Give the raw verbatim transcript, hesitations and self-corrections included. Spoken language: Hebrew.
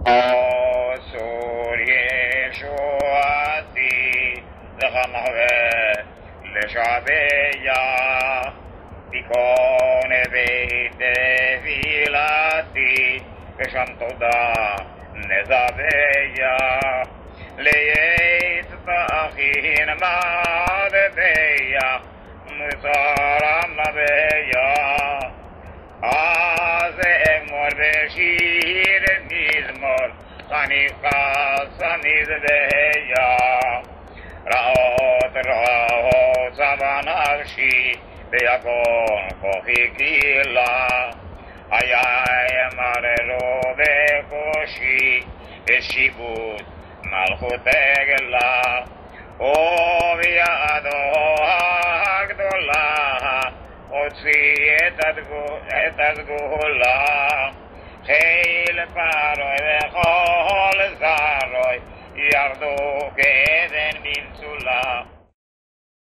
אסור ישועתי לך מחווה לשעביה תיקון בית תפילתי ושם תודה נזביה לייץ תכין מדביה מוסרם נביה אז אמור בשיר מזמור חניכס נזביה רעות רעות צבא נפשי ויקום כוחי גילה היה אמררו וקושי ושיבוט מלכות עגלה ובידו הגדולה הוציא את הסגולה חיל פרוי וכל זרוי ירדו כאבן